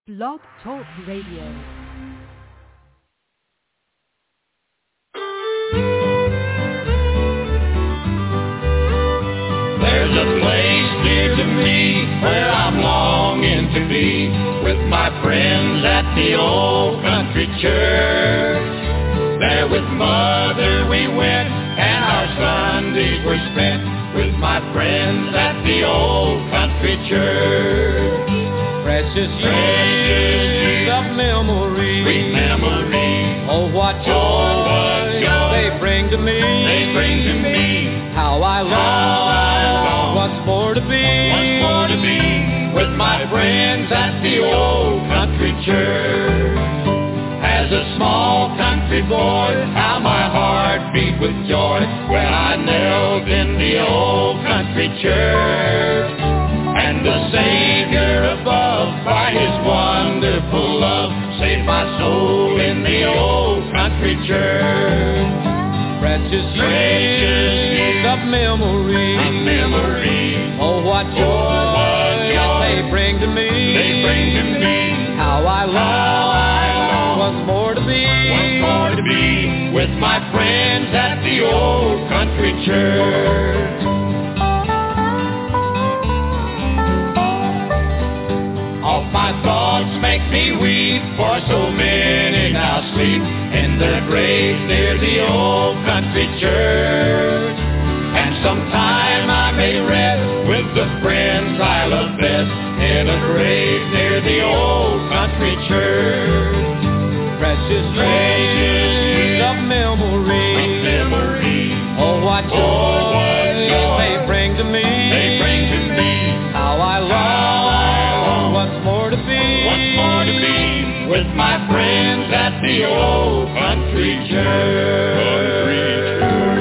Blog Talk Radio. There's a place near to me where I'm longing to be with my friends at the old country church. There with Mother we went and our Sundays were spent with my friends at the old country church. Precious years of memory, Sweet memory. oh what joy they bring to me. They bring to me. How I long once more to be with my friends at the old country church. As a small country boy, how my heart beat with joy when I knelt in the old country church. And the Savior above, by His wonderful love, saved my soul in the old country church. Precious years of memory, oh what joy they bring to me. They bring to me. How I long once more to be with my friends at the old country church. All my thoughts make me weep, for so many now sleep in their graves near the old country church. And sometime I may rest with the friends I love best in a grave near the old country church. Precious years of memory, oh what joy they bring to me. They bring to me. How I long once more to be with my friends at the old country church.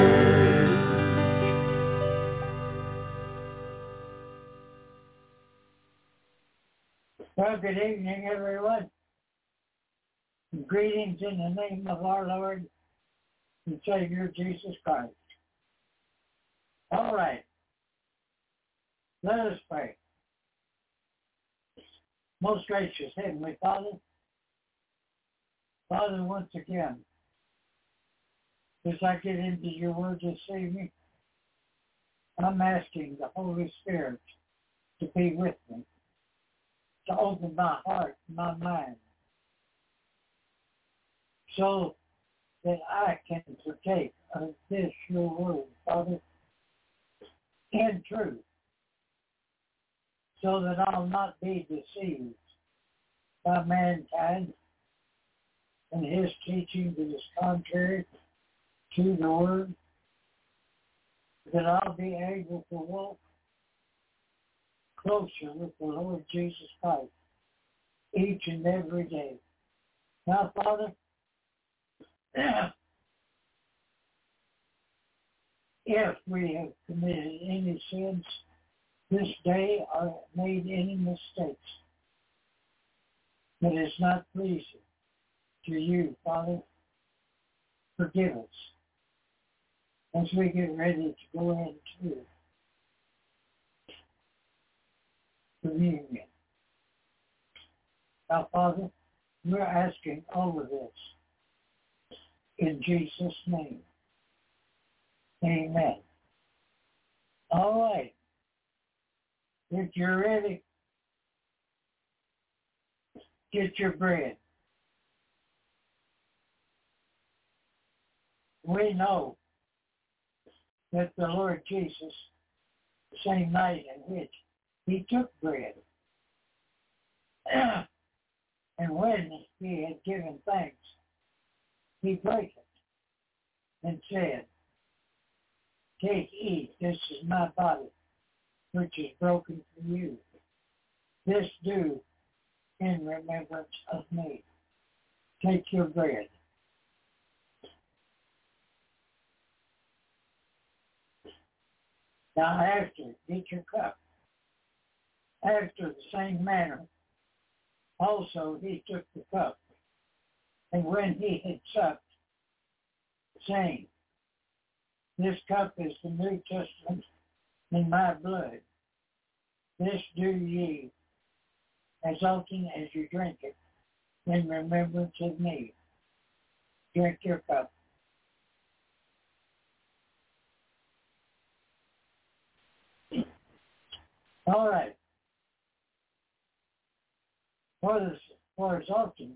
Well, good evening, everyone. Greetings in the name of our Lord and Savior, Jesus Christ. All right. Let us pray. Most gracious Heavenly Father, once again, as I get into your word this evening, I'm asking the Holy Spirit to be with me, to open my heart and my mind, so that I can partake of this, your word, Father, in truth, so that I'll not be deceived by mankind and his teaching that is contrary to the word, that I'll be able to walk closer with the Lord Jesus Christ each and every day. Now, Father, if we have committed any sins this day or made any mistakes that is not pleasing to you, Father, forgive us as we get ready to go into communion. Now, Father, we're asking all of this in Jesus' name. Amen. All right. If you're ready, get your bread. We know that the Lord Jesus, the same night in which he took bread, and when he had given thanks, he broke it and said, "Take, eat, this is my body, which is broken for you. This do in remembrance of me." Take your bread. Now after, get your cup. After the same manner, also he took the cup, and when he had supped, saying, "This cup is the New Testament in my blood. This do ye as often as you drink it in remembrance of me. Drink your cup. All right. For as often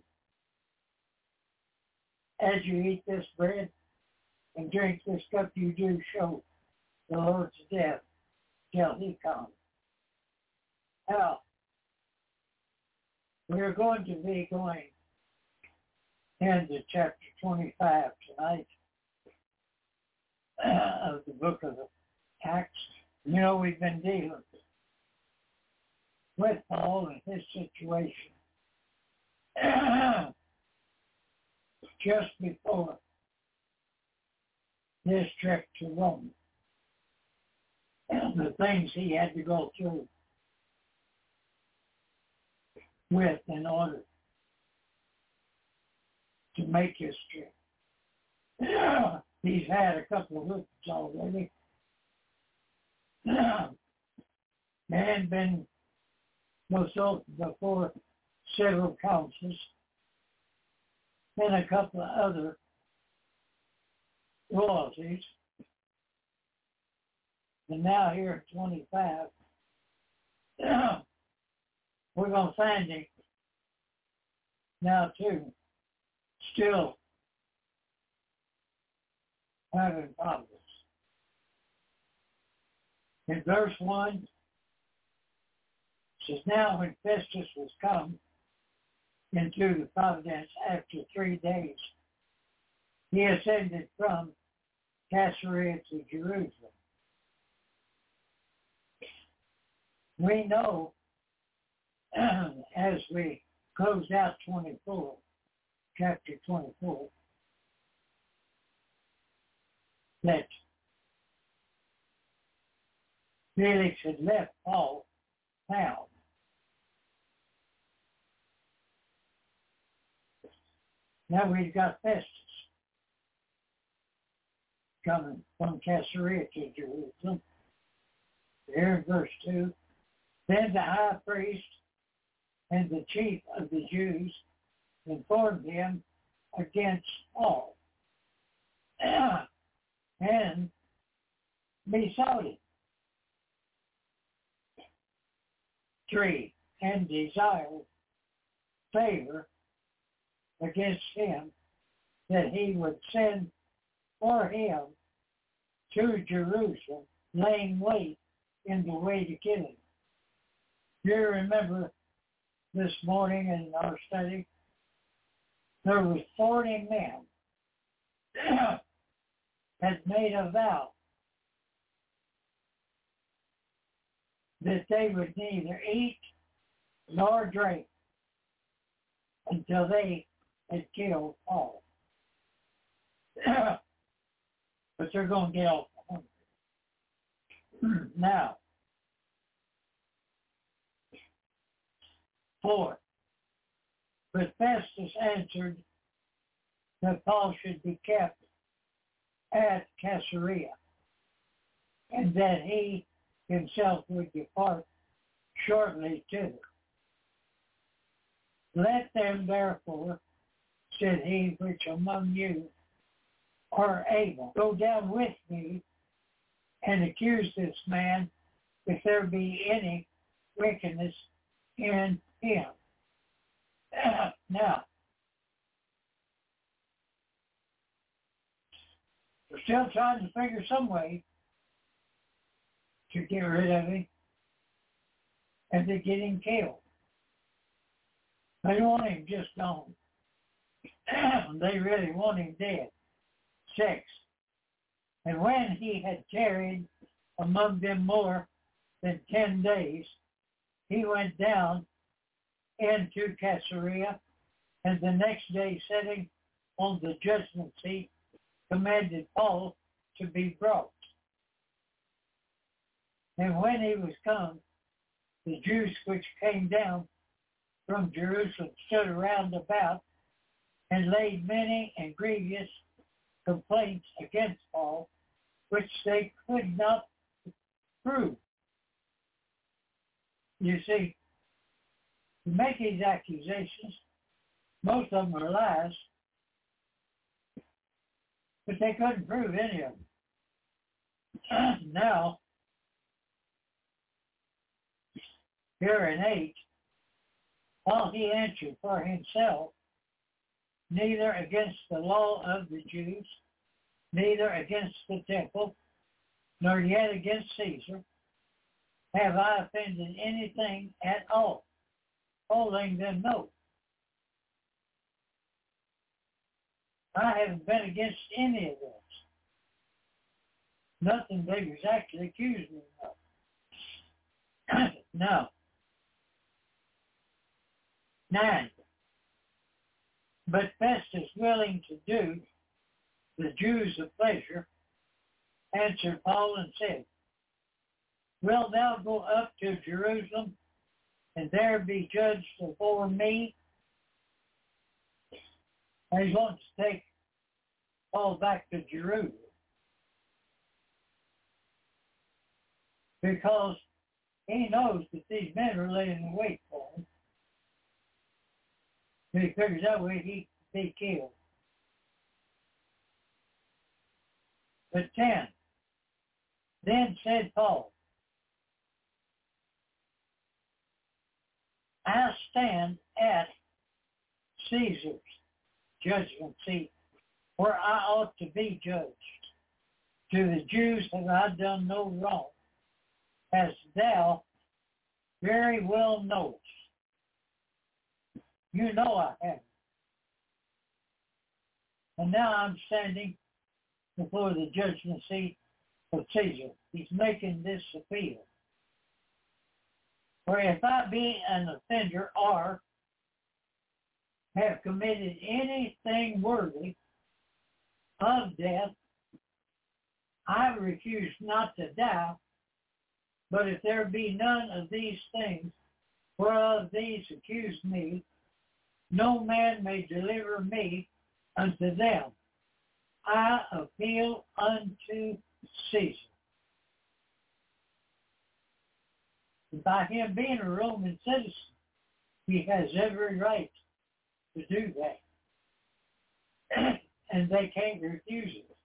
as you eat this bread and drink this cup, you do show the Lord's death till he comes. Now, we're going to be going into chapter 25 tonight of the book of Acts. You know, we've been dealing with Paul and his situation just before this trip to Rome. And the things he had to go through with in order to make his trip. He's had a couple of whips already and been consulted before several councils and a couple of other royalties. And now here at 25, we're going to find him now too, still having problems. In verse 1, it says, now when Festus was come into the province after 3 days, he ascended from Caesarea to Jerusalem. We know, as we close out 24, chapter 24, that Felix had left Paul town. Now we've got Festus coming from Caesarea to Jerusalem. Here in verse 2, then the high priest and the chief of the Jews informed him against Paul and besought him. 3, and desired favor against him that he would send for him to Jerusalem, laying wait in the way to kill him. Do you remember this morning in our study? There was 40 men had made a vow that they would neither eat nor drink until they had killed Paul. But they're going to get off the hunger. Now, 4. But Festus answered that Paul should be kept at Caesarea, and that he himself would depart shortly thither. Let them therefore, said he, which among you are able, go down with me and accuse this man if there be any wickedness in him. Now, we're still trying to figure some way to get rid of him and to get him killed. They want him just gone. They really want him dead. 6. And when he had tarried among them more than 10 days, he went down into Caesarea, and the next day sitting on the judgment seat, commanded Paul to be brought. And when he was come, the Jews which came down from Jerusalem stood around about and laid many and grievous complaints against Paul, which they could not prove. You see, to make these accusations. Most of them are lies, but they couldn't prove any of them. Now, here in 8, while he answered for himself, neither against the law of the Jews, neither against the temple, nor yet against Caesar, have I offended anything at all, letting them know. I haven't been against any of this. Nothing they exactly accused me of. Now, 9. But Festus, willing to do the Jews a pleasure, answered Paul and said, Wilt thou go up to Jerusalem and there be judged before me? And he wants to take Paul back to Jerusalem because he knows that these men are laying in wait for him. And he figures that way he could be killed. But 10. Then said Paul, I stand at Caesar's judgment seat, where I ought to be judged. To the Jews have I done no wrong, as thou very well knowest. You know I haven't. And now I'm standing before the judgment seat of Caesar. He's making this appeal. For if I be an offender or have committed anything worthy of death, I refuse not to die, but if there be none of these things whereof these accuse me, no man may deliver me unto them. I appeal unto Caesar. And by him being a Roman citizen, he has every right to do that. And they can't refuse it.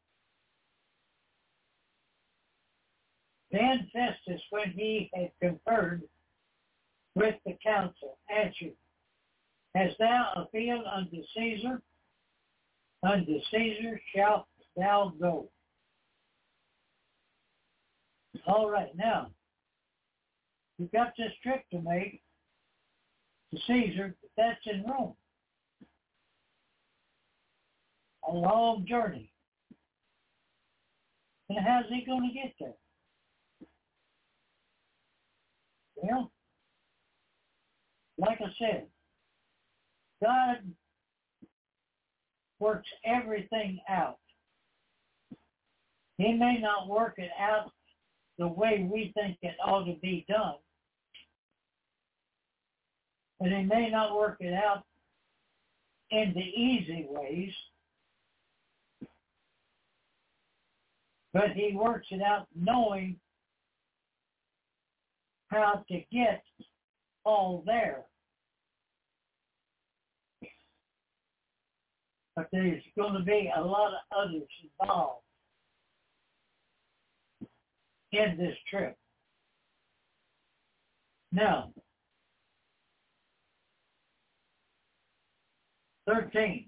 Then Festus, when he had conferred with the council, answered, Hast thou appealed unto Caesar? Unto Caesar shalt thou go. All right, now, you've got this trip to make to Caesar, but that's in Rome. A long journey. And how's he going to get there? Well, like I said, God works everything out. He may not work it out the way we think it ought to be done, but he may not work it out in the easy ways, but he works it out knowing how to get all there. But there's going to be a lot of others involved in this trip. Now, 13.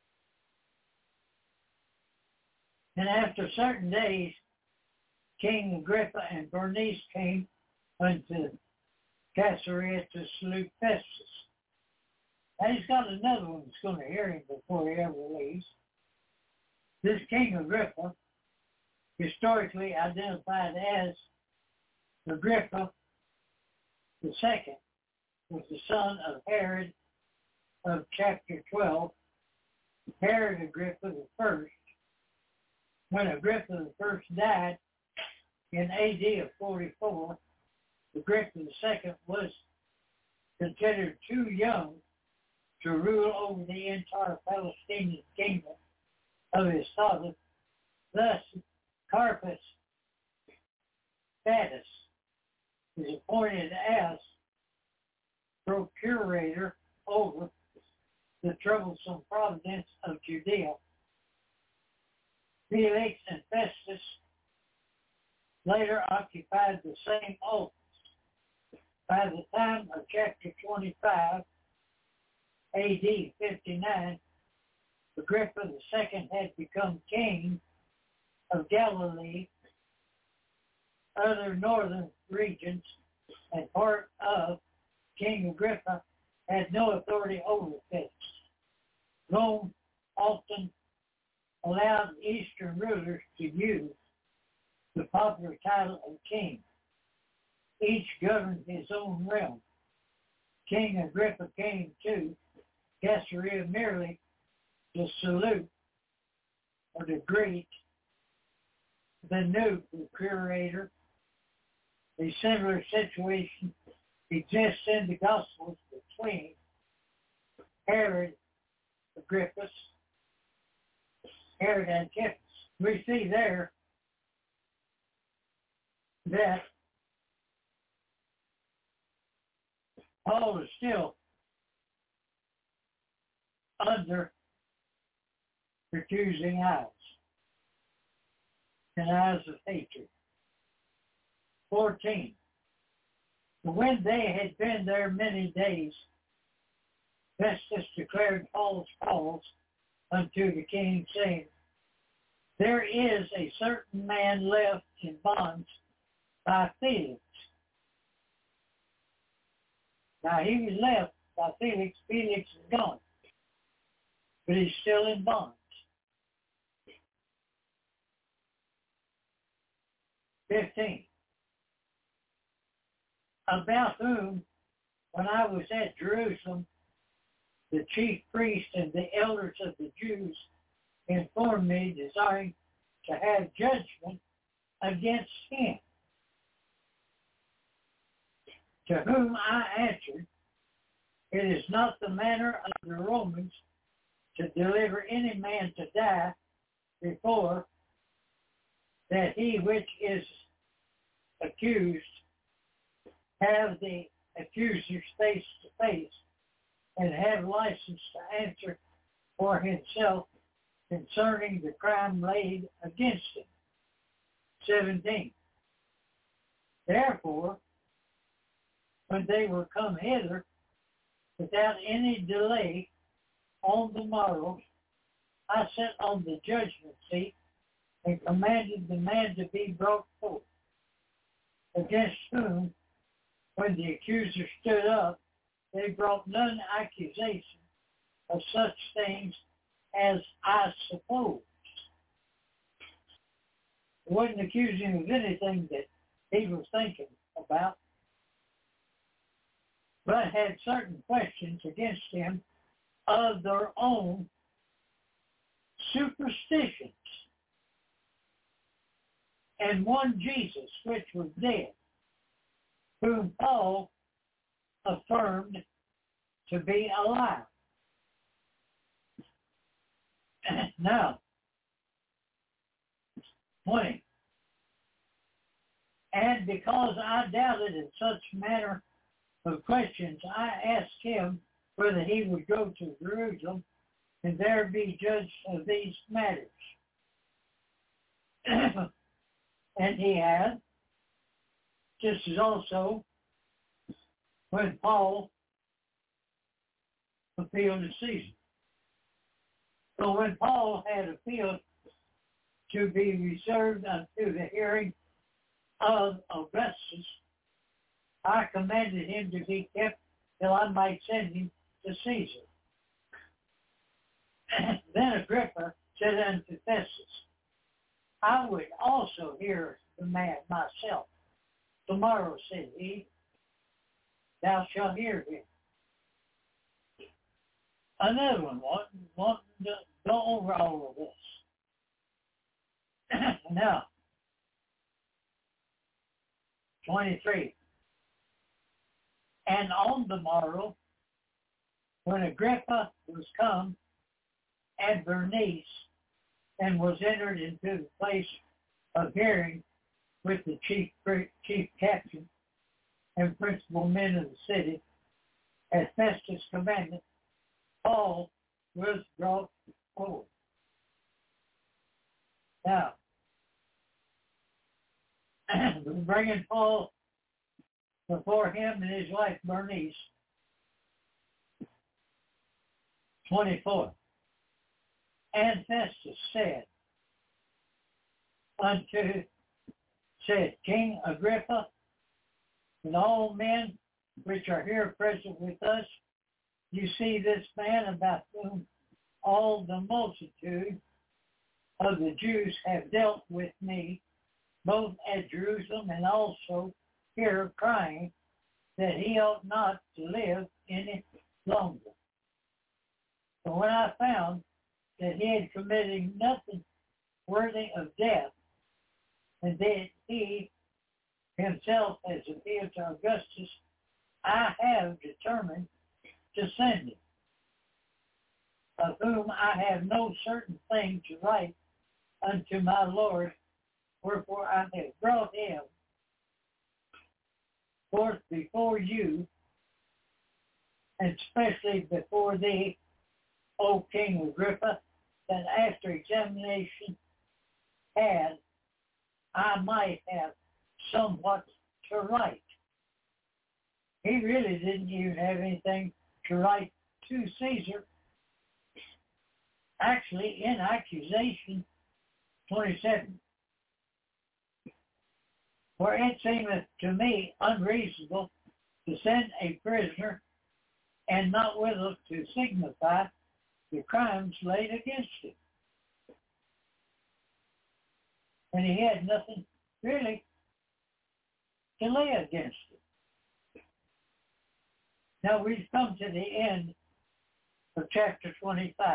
And after certain days, King Agrippa and Bernice came unto Caesarea to salute Festus. And he's got another one that's going to hear him before he ever leaves. This King Agrippa, historically identified as Agrippa II, was the son of Herod of chapter 12, Herod Agrippa I. When Agrippa I died in AD of 44, Agrippa II was considered too young to rule over the entire Palestinian kingdom of his father. Thus, Carpus Status is appointed as procurator over the troublesome province of Judea. Felix and Festus later occupied the same office. By the time of chapter 25, A.D. 59, Agrippa II had become king of Galilee, other northern regions, and part of King Agrippa had no authority over Festus. Rome often allowed Eastern rulers to use the popular title of king. Each governed his own realm. King Agrippa came to Caesarea merely to salute or to greet the new procurator. A similar situation exists in the Gospels between Herod Agrippa, Herod Antipas. We see there that Paul is still under accusing eyes and eyes of hatred. 14. When they had been there many days, Festus declared Paul's cause unto the king, saying, there is a certain man left in bonds by Felix. Now he was left by Felix. Felix is gone, but he's still in bonds. 15. About whom, when I was at Jerusalem, the chief priest and the elders of the Jews informed me, desiring to have judgment against him. To whom I answered, it is not the manner of the Romans to deliver any man to die before that he which is accused have the accusers face to face and have license to answer for himself concerning the crime laid against him. 17. Therefore, when they were come hither, without any delay, on the morrow, I sat on the judgment seat and commanded the man to be brought forth, against whom, when the accuser stood up, they brought none accusation of such things as I supposed. They wasn't accusing him of anything that he was thinking about, but had certain questions against him of their own superstitions. And one Jesus, which was dead, whom Paul affirmed to be alive. Now, 20. And because I doubted in such manner of questions, I asked him whether he would go to Jerusalem and there be judged of these matters. And he had, just as also when Paul appealed to Caesar. So when Paul had appealed to be reserved unto the hearing of Augustus, I commanded him to be kept till I might send him to Caesar. Then Agrippa said unto Festus, I would also hear the man myself. Tomorrow, said he, thou shalt hear him. Another one, wanting to go over all of this. Now, 23. And on the morrow, when Agrippa was come, and Bernice, and was entered into the place of hearing with the chief captain and principal men of the city, As Festus commanded, Paul was brought forward. Now, bringing Paul before him and his wife Bernice, 24. And Festus said, King Agrippa, and all men which are here present with us, you see this man about whom all the multitude of the Jews have dealt with me, both at Jerusalem and also here, crying that he ought not to live any longer. But when I found that he had committed nothing worthy of death, and that he himself has appealed to Augustus, I have determined to send him, of whom I have no certain thing to write unto my Lord, wherefore I have brought him forth before you, and especially before thee, O King Agrippa, that after examination had, I might have somewhat to write. He really didn't even have anything to write to Caesar. Actually, in accusation 27, for it seemeth to me unreasonable to send a prisoner and not withal to signify the crimes laid against him. And he had nothing really to lay against him. Now we've come to the end of chapter 25.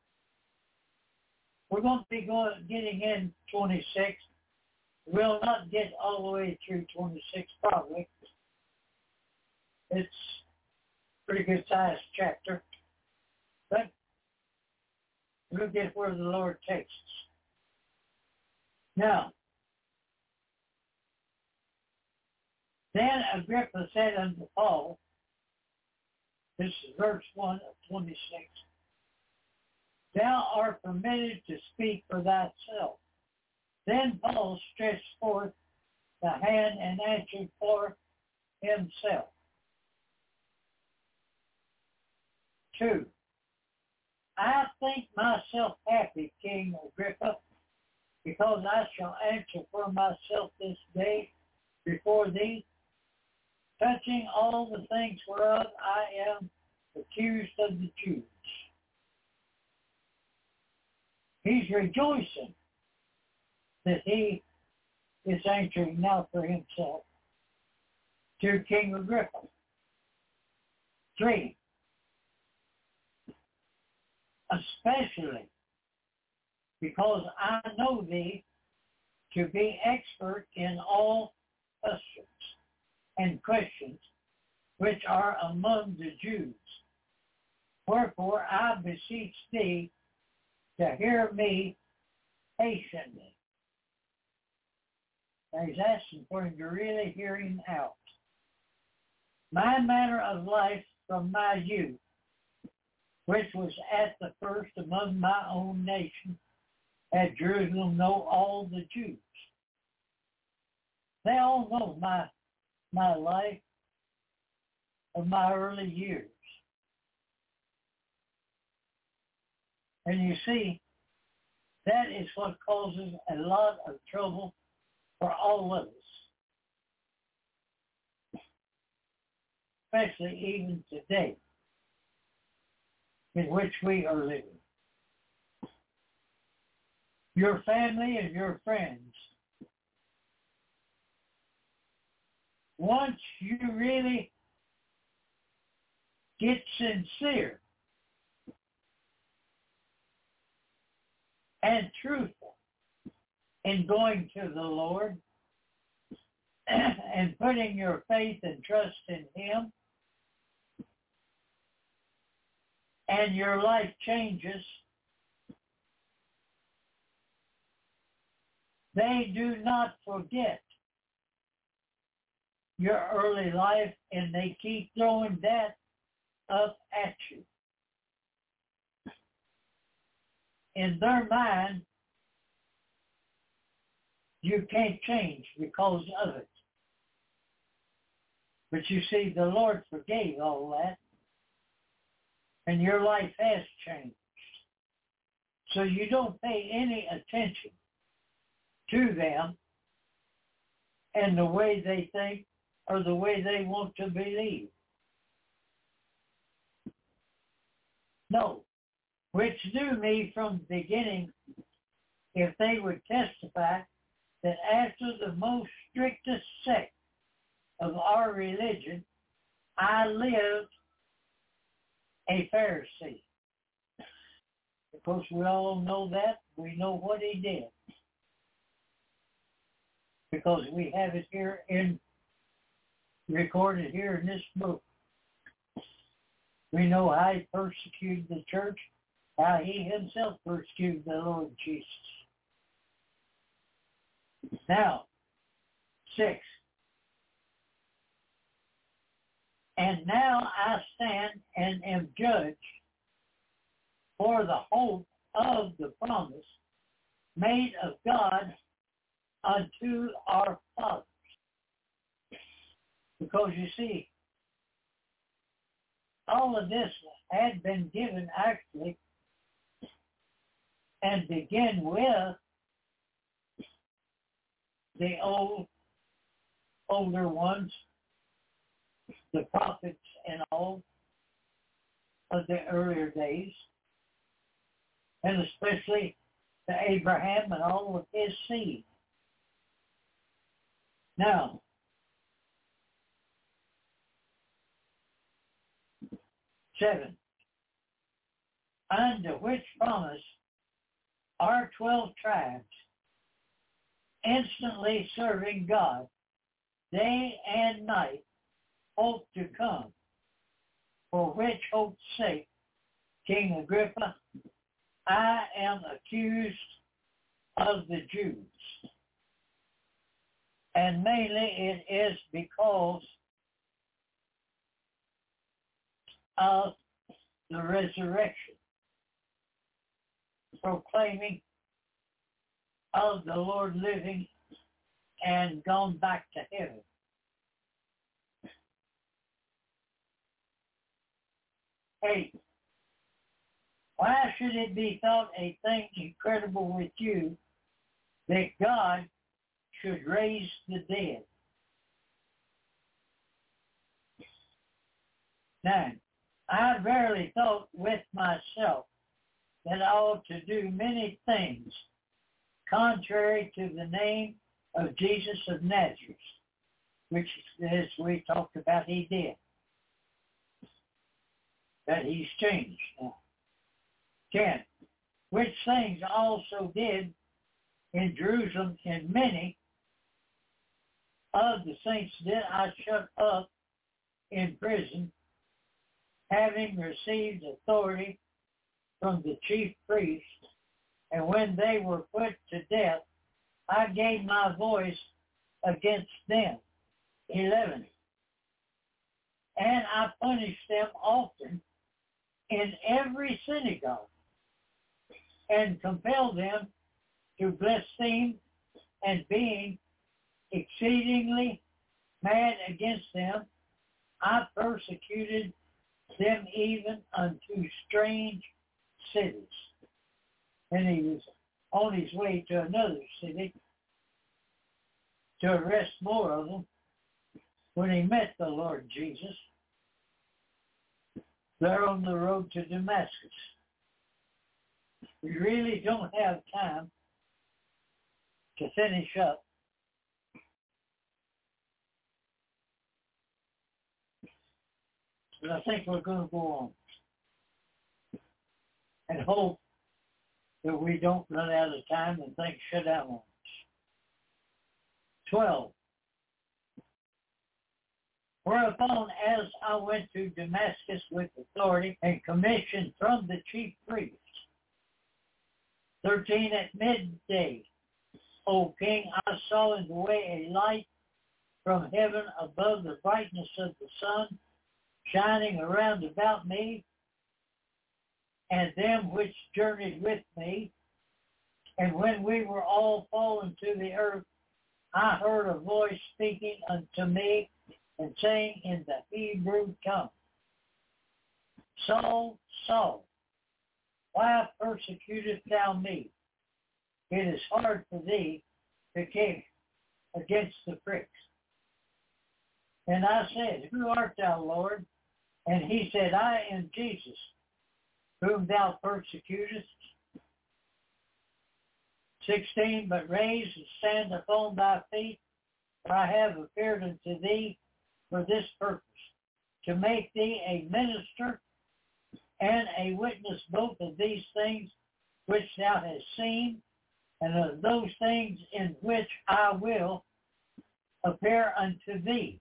We're going to be getting in 26. We'll not get all the way through 26 probably. It's a pretty good sized chapter. But we'll get where the Lord takes us. Now, then Agrippa said unto Paul, this is verse 1 of 26, thou art permitted to speak for thyself. Then Paul stretched forth the hand and answered for himself. 2. I think myself happy, King Agrippa, because I shall answer for myself this day before thee, touching all the things whereof I am accused of the Jews. He's rejoicing that he is answering now for himself to King Agrippa. 3, especially because I know thee to be expert in all questions and questions which are among the Jews. Wherefore I beseech thee to hear me patiently. Now he's asking for him to really hear him out. My manner of life from my youth, which was at the first among my own nation, at Jerusalem, know all the Jews. They all know my life of my early years. And you see, that is what causes a lot of trouble for all of us, especially even today, in which we are living. Your family and your friends, once you really get sincere and truthful in going to the Lord and putting your faith and trust in Him, and your life changes, they do not forget your early life, and they keep throwing that up at you. In their mind, you can't change because of it. But you see, the Lord forgave all that, and your life has changed. So you don't pay any attention to them and the way they think or the way they want to believe. No, which knew me from the beginning, if they would testify that after the most strictest sect of our religion, I lived a Pharisee. Of course, we all know that. We know what he did. Because we have it here recorded here in this book. We know how he persecuted the church, how he himself persecuted the Lord Jesus. Now, 6. And now I stand and am judged for the hope of the promise made of God unto our fathers. Because you see, all of this had been given actually and begin with the older ones, the prophets and all of the earlier days, and especially to Abraham and all of his seed. Now, 7, unto which promise our 12 tribes, instantly serving God, day and night, hope to come, for which hope's sake, King Agrippa, I am accused of the Jews. And mainly it is because of the resurrection, proclaiming of the Lord living and gone back to heaven. Hey, why should it be thought a thing incredible with you that God should raise the dead? 9, I verily thought with myself that I ought to do many things contrary to the name of Jesus of Nazareth, which, as we talked about, he did. That he's changed now. 10, which things also did in Jerusalem, and many of the saints did I shut up in prison, having received authority from the chief priests, and when they were put to death, I gave my voice against them. 11, and I punished them often in every synagogue, and compelled them to blaspheme, and being exceedingly mad against them, I persecuted them even unto strange cities. And he was on his way to another city to arrest more of them when he met the Lord Jesus there on the road to Damascus. We really don't have time to finish up. But I think we're going to go on and hope that we don't run out of time and things shut down on us. 12. Whereupon, as I went to Damascus with authority and commission from the chief priests. 13. At midday, O king, I saw in the way a light from heaven above the brightness of the sun, shining around about me, and them which journeyed with me. And when we were all fallen to the earth, I heard a voice speaking unto me and saying in the Hebrew tongue, Saul, Saul, why persecutest thou me? It is hard for thee to kick against the pricks. And I said, Who art thou, Lord? And he said, I am Jesus, whom thou persecutest. 16, but raise and stand upon thy feet, for I have appeared unto thee for this purpose, to make thee a minister and a witness both of these things which thou hast seen, and of those things in which I will appear unto thee.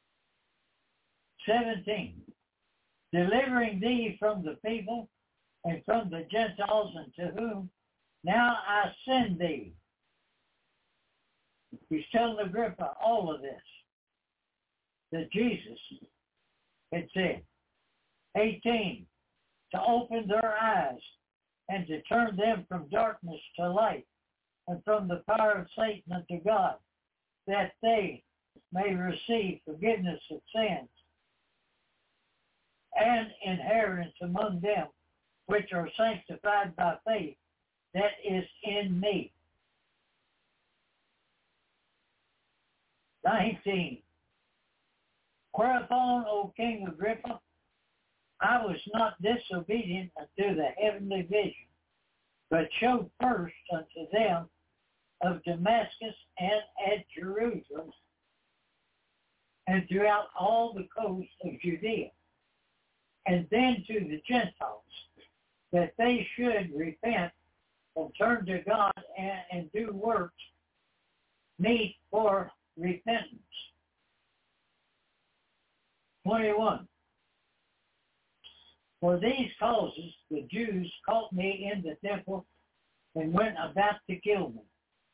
17, delivering thee from the people and from the Gentiles, unto whom now I send thee. He's telling Agrippa all of this that Jesus had said. 18, to open their eyes and to turn them from darkness to light and from the power of Satan unto God, that they may receive forgiveness of sins and inheritance among them which are sanctified by faith that is in me. 19. Whereupon, O King Agrippa, I was not disobedient unto the heavenly vision, but showed first unto them of Damascus and at Jerusalem and throughout all the coast of Judea, and then to the Gentiles, that they should repent and turn to God and do works meet for repentance. 21. For these causes the Jews caught me in the temple and went about to kill me.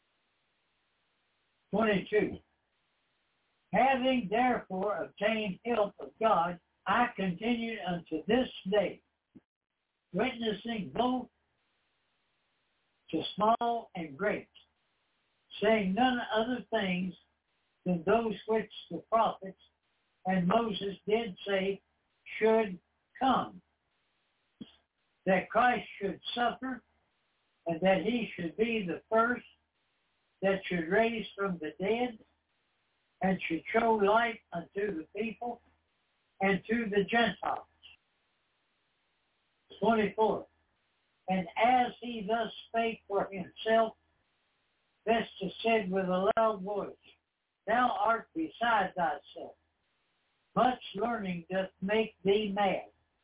22. Having therefore obtained help of God, I continued unto this day, witnessing both to small and great, saying none other things than those which the prophets and Moses did say should come, that Christ should suffer, and that he should be the first that should raise from the dead, and should show light unto the people and to the Gentiles. 24. And as he thus spake for himself, Festus said with a loud voice, Thou art beside thyself. Much learning doth make thee mad.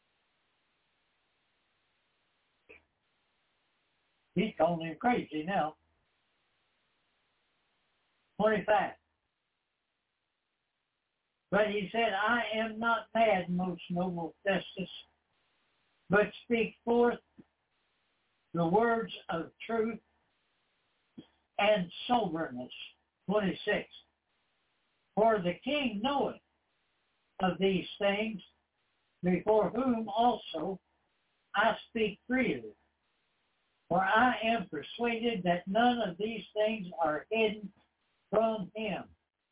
He's calling him crazy now. 25. But he said, I am not mad, most noble Festus, but speak forth the words of truth and soberness. 26. For the king knoweth of these things, before whom also I speak freely. For I am persuaded that none of these things are hidden from him.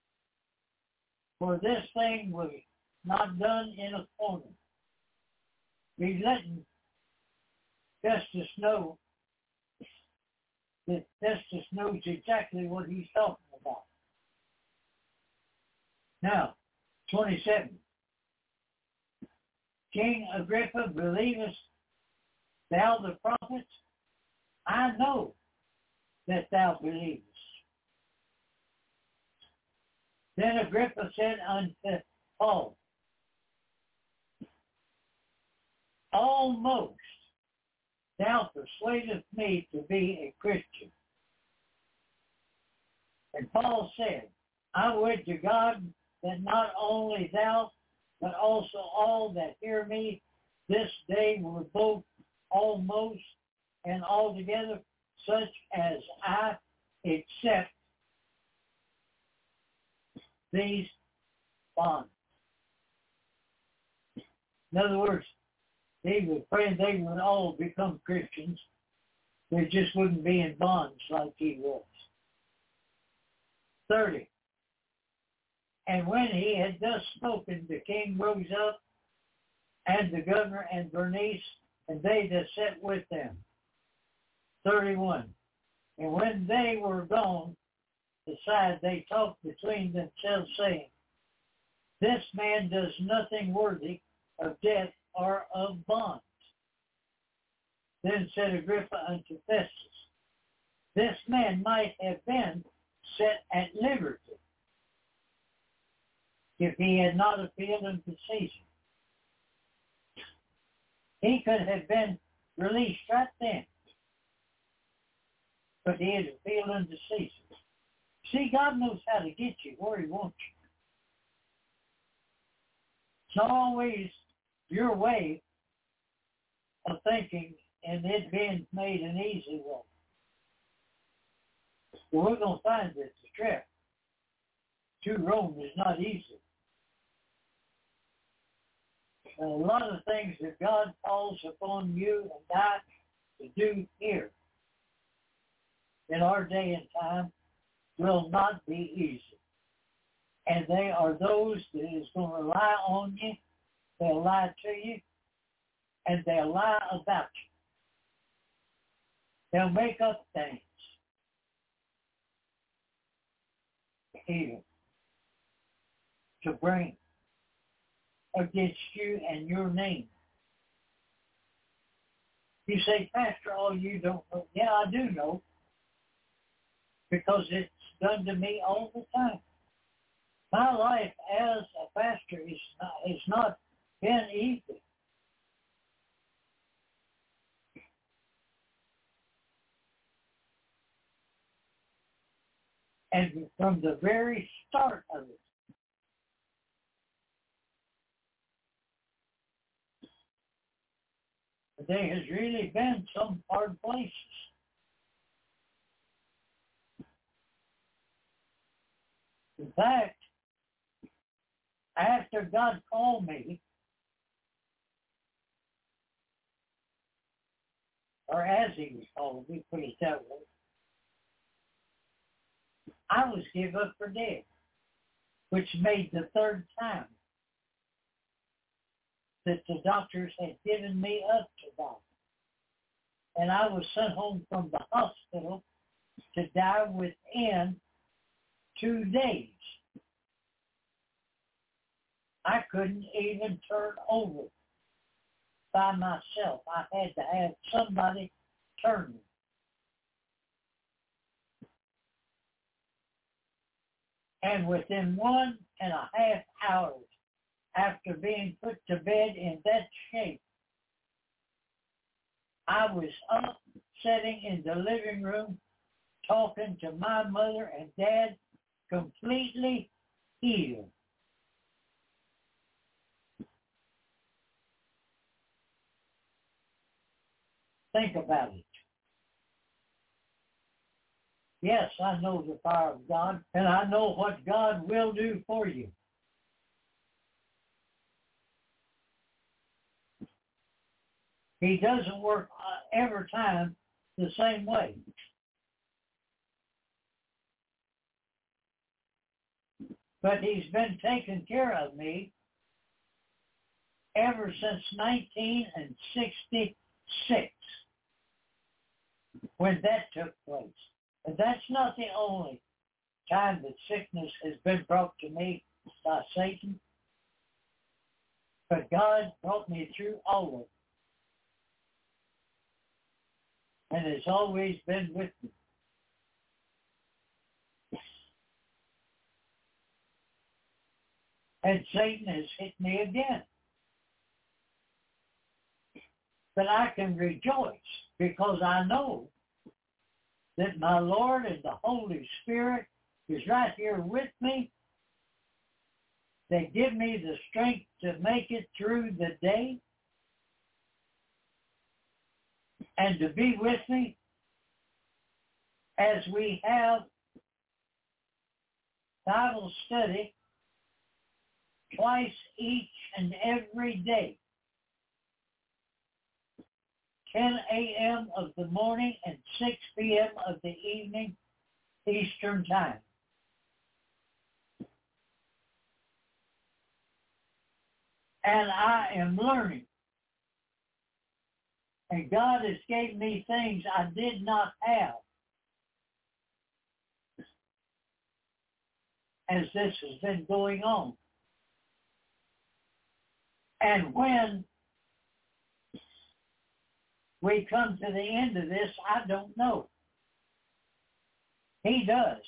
For this thing was not done in a corner. He's letting Festus know that Festus knows exactly what he's talking about. Now, 27. King Agrippa, believest thou the prophets? I know that thou believest. Then Agrippa said unto Paul, Almost thou persuadest me to be a Christian. And Paul said, I would to God that not only thou, but also all that hear me this day were both almost and altogether such as I accept these bonds. In other words, he was praying they would all become Christians. They just wouldn't be in bonds like he was. 30. And when he had thus spoken, the king rose up, and the governor and Bernice, and they that sat with them. 31. And when they were gone aside, they talked between themselves, saying, this man does nothing worthy of death or of bonds. Then said Agrippa unto Festus, this man might have been set at liberty if he had not appealed unto Caesar. He could have been released right then, but he had appealed unto Caesar. See, God knows how to get you where he wants you. It's not always your way of thinking and it being made an easy way. But we're going to find that the trip to Rome is not easy. And a lot of things that God calls upon you and I to do here in our day and time will not be easy. And they are those that is going to lie on you, they'll lie to you, and they'll lie about you. They'll make up things here to bring against you and your name. You say, Pastor, all you don't know. Yeah, I do know, because it's done to me all the time. My life as a pastor is not been easy. And from the very start of it, there has really been some hard places. In fact, after God called me, or as he was calling me, put it that way, I was given up for dead, which made the third time that the doctors had given me up to die. And I was sent home from the hospital to die within 2 days. I couldn't even turn over by myself. I had to have somebody turn me. And within 1.5 hours after being put to bed in that shape, I was up, sitting in the living room, talking to my mother and dad, completely healed. Think about it. Yes, I know the power of God, and I know what God will do for you. He doesn't work every time the same way. But he's been taking care of me ever since 1966, when that took place. And that's not the only time that sickness has been brought to me by Satan. But God brought me through all of it. And has always been with me. And Satan has hit me again. But I can rejoice because I know that my Lord and the Holy Spirit is right here with me. They give me the strength to make it through the day and to be with me as we have Bible study twice each and every day. 10 a.m. of the morning and 6 p.m. of the evening, Eastern Time. And I am learning. And God has gave me things I did not have as this has been going on. And when we come to the end of this, I don't know. He does.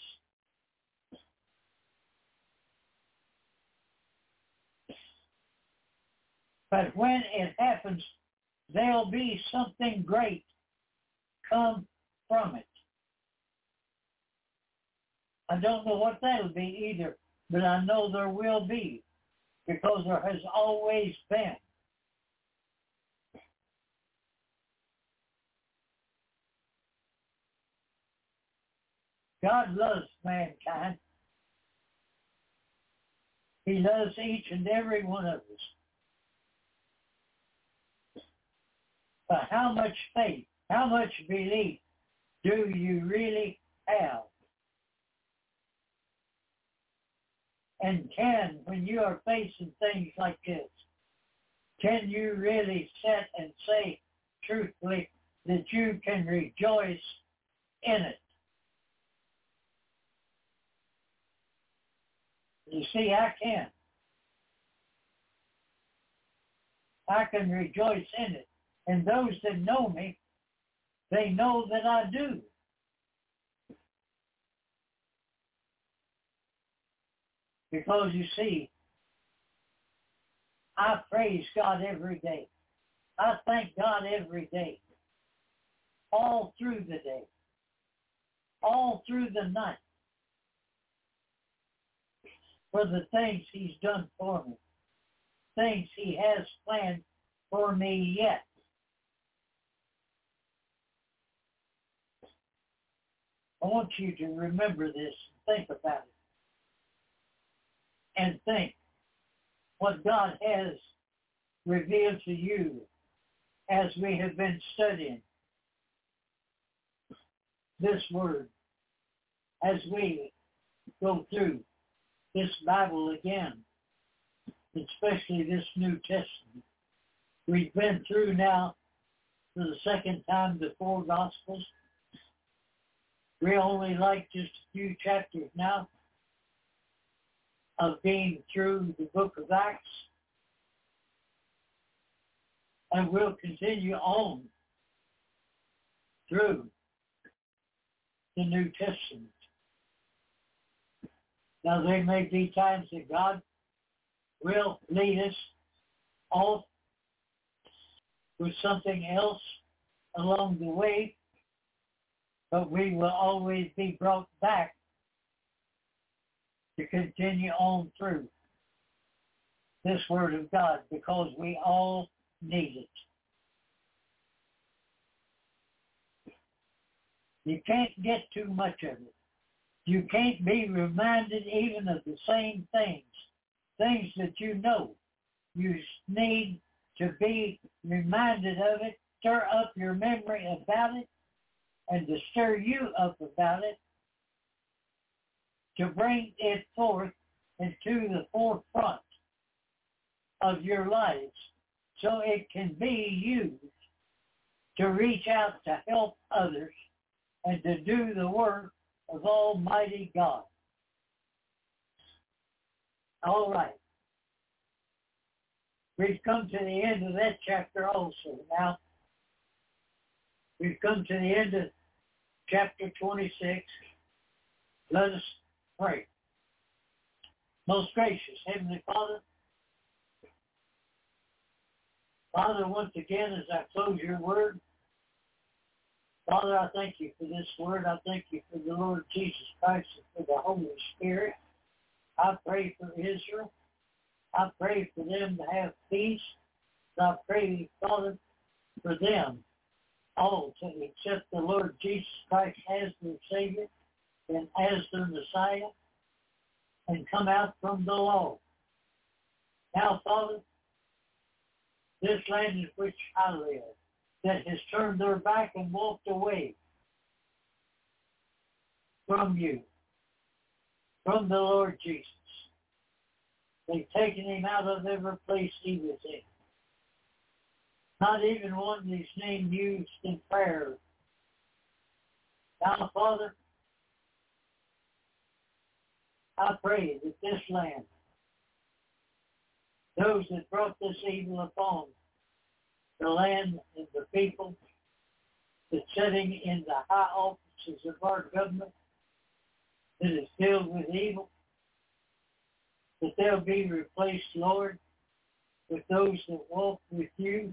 But when it happens, there'll be something great come from it. I don't know what that'll be either, but I know there will be, because there has always been. God loves mankind. He loves each and every one of us. But how much faith, how much belief do you really have? And when you are facing things like this, can you really sit and say truthfully that you can rejoice in it? You see, I can. I can rejoice in it. And those that know me, they know that I do. Because you see, I praise God every day. I thank God every day. All through the day. All through the night. For the things He's done for me. Things He has planned for me yet. I want you to remember this and think about it. And think what God has revealed to you as we have been studying this Word, as we go through this Bible again, especially this New Testament. We've been through now for the second time the 4 Gospels. We only like just a few chapters now of being through the book of Acts. And we'll continue on through the New Testament. Now there may be times that God will lead us off with something else along the way, but we will always be brought back to continue on through this Word of God, because we all need it. You can't get too much of it. You can't be reminded even of the same things that you know. You need to be reminded of it, stir up your memory about it, and to stir you up about it, to bring it forth into the forefront of your lives so it can be used to reach out to help others and to do the work of Almighty God. All right. We've come to the end of that chapter also. Now, we've come to the end of chapter 26. Let us pray. Most gracious Heavenly Father, Father, once again, as I close your word, Father, I thank you for this word. I thank you for the Lord Jesus Christ and for the Holy Spirit. I pray for Israel. I pray for them to have peace. I pray, Father, for them all to accept the Lord Jesus Christ as their Savior and as their Messiah and come out from the law. Now, Father, this land in which I live, that has turned their back and walked away from you, from the Lord Jesus. They've taken him out of every place he was in. Not even wanting his name used in prayer. Now, Father, I pray that this land, those that brought this evil upon the land and the people that's sitting in the high offices of our government that is filled with evil, that they'll be replaced, Lord, with those that walk with you,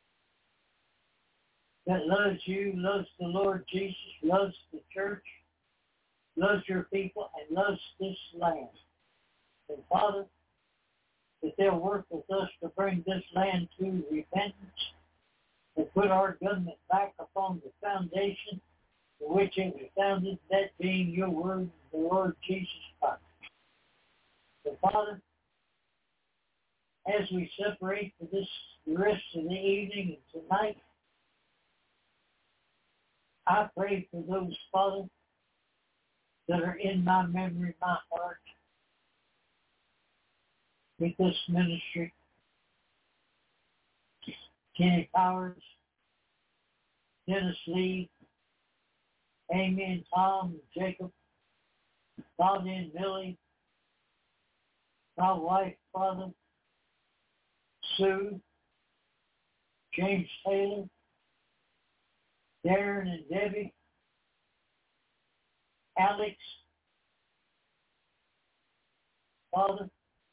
that loves you, loves the Lord Jesus, loves the church, loves your people, and loves this land. And Father, that they'll work with us to bring this land to repentance and put our government back upon the foundation for which it was founded, that being your word, the Lord Jesus Christ. So Father, as we separate for this the rest of the evening and tonight, I pray for those, Father, that are in my memory, my heart, with this ministry. Kenny Powers, Dennis Lee, Amy and Tom, and Jacob, Bobby and Billy, my wife, Father, Sue, James Taylor, Darren and Debbie, Alex, Father,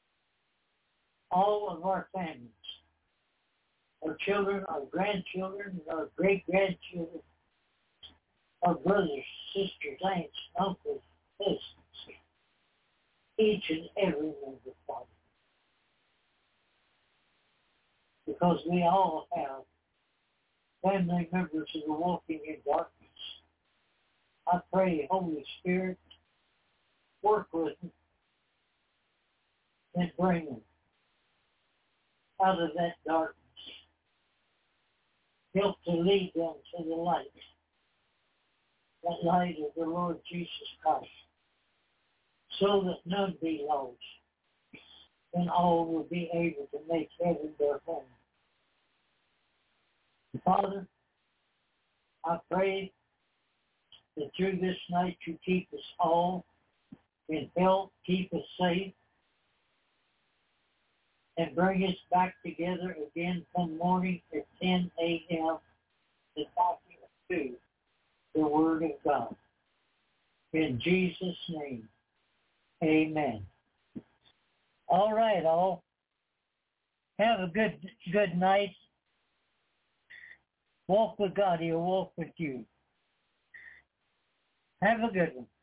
all of our families, our children, our grandchildren, our great-grandchildren, our brothers, sisters, aunts, uncles, cousins, each and every member, Father. Because we all have family members who are walking in darkness. I pray, Holy Spirit, work with them and bring them out of that darkness. Help to lead them to the light, that light of the Lord Jesus Christ, so that none be lost, and all will be able to make heaven their home. Father, I pray that through this night you keep us all in health, keep us safe, and bring us back together again some morning at 10 a.m. to talk to the Word of God. In Jesus' name, amen. All right, all. Have a good night. Walk with God. He'll walk with you. Have a good one.